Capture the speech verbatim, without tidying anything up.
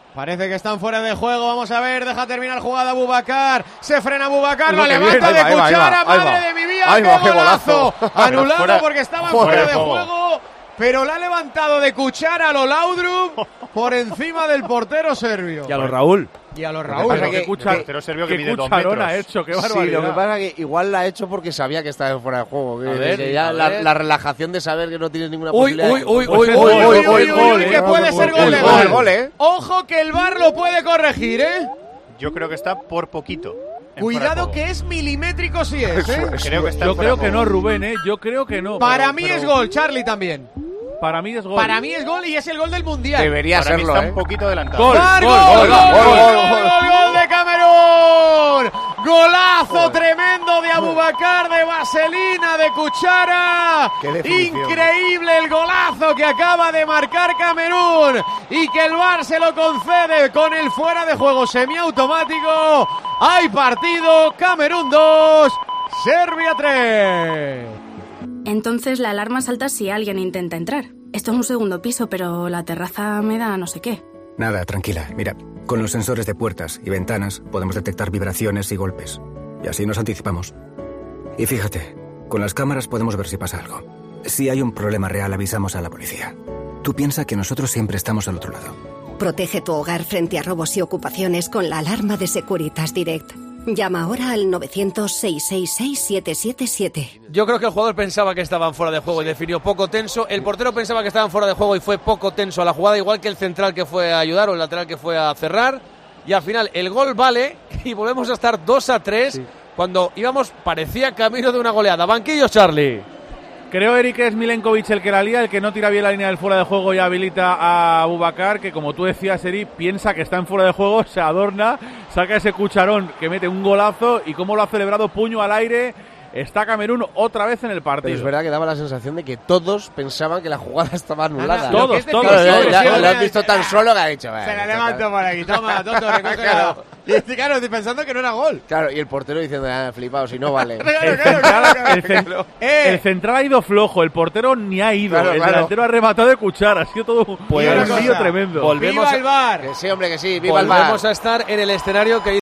Parece que están fuera de juego. Vamos a ver, deja terminar jugada Abubakar. Se frena Abubakar, lo levanta de cuchara. Madre de mi vida, qué golazo. Anulado porque estaban fuera de juego. Pero la ha levantado de cuchara a lo Laudrup por encima del portero serbio. Y a lo Raúl. Y a los Raúl. Que, que, cuchar, que, pero serbio que que mide dos cucharón metros. ha hecho, qué barbaridad. Sí, lo que pasa es que igual la ha hecho porque sabía que estaba fuera de juego. Que, a ver, que ya a la, ver. la relajación de saber que no tienes ninguna Uy, posibilidad. uy, uy, Pues uy, es uy, gol, uy, gol, uy, gol, uy, gol, uy, eh. que puede ser gol de Gol, gol. gol, eh. Ojo que el V A R lo puede corregir, ¿eh? Yo creo que está por poquito. Cuidado que es milimétrico si es, ¿eh? Creo que está Yo fuera creo de que juego. no, Rubén, ¿eh? Yo creo que no. Para pero, mí pero, es gol, Charlie también. Para mí es gol. Para mí es gol y es el gol del Mundial. Debería Para mí serlo, está eh. un poquito adelantado. Gol, ¡Var, gol, gol, gol, gol, gol, gol, gol, gol, gol de Camerún! Golazo tremendo de Abubakar, de vaselina, de cuchara. Qué definición. Increíble el golazo que acaba de marcar Camerún y que el V A R se lo concede con el fuera de juego semiautomático. Hay partido, Camerún dos, Serbia tres. Entonces la alarma salta si alguien intenta entrar. Esto es un segundo piso, pero la terraza me da no sé qué. Nada, tranquila. Mira, con los sensores de puertas y ventanas podemos detectar vibraciones y golpes. Y así nos anticipamos. Y fíjate, con las cámaras podemos ver si pasa algo. Si hay un problema real, avisamos a la policía. Tú piensa que nosotros siempre estamos al otro lado. Protege tu hogar frente a robos y ocupaciones con la alarma de Securitas Direct. Llama ahora al novecientos, seiscientos sesenta y seis, siete siete siete. Yo creo que el jugador pensaba que estaban fuera de juego y definió poco tenso. El portero pensaba que estaban fuera de juego y fue poco tenso a la jugada, igual que el central que fue a ayudar o el lateral que fue a cerrar. Y al final el gol vale y volvemos a estar dos a tres sí. Cuando íbamos, parecía camino de una goleada. Banquillo, Charlie. Creo, Eric, que es Milenkovic el que la lía, el que no tira bien la línea del fuera de juego y habilita a Abubakar, que como tú decías, Eric, piensa que está en fuera de juego, se adorna, saca ese cucharón que mete un golazo y como lo ha celebrado, puño al aire. Está Camerún otra vez en el partido. Pero es verdad que daba la sensación de que todos pensaban que la jugada estaba anulada. Todos, es todos. Claro, todos, ya, todos. Lo has visto tan solo que ha dicho. Se la levanto por aquí, toma, tonto, recógelo. Y claro, estoy pensando que no era gol. Claro, y el portero diciendo, ah, flipado, si no vale. El central, el, cent- el central ha ido flojo, el portero ni ha ido. Claro, el claro. delantero ha rematado de cuchara, ha sido todo un Pues lío tremendo. Volvemos ¡Viva el V A R! Que sí, hombre, que sí, viva el V A R. Volvemos a estar en el escenario que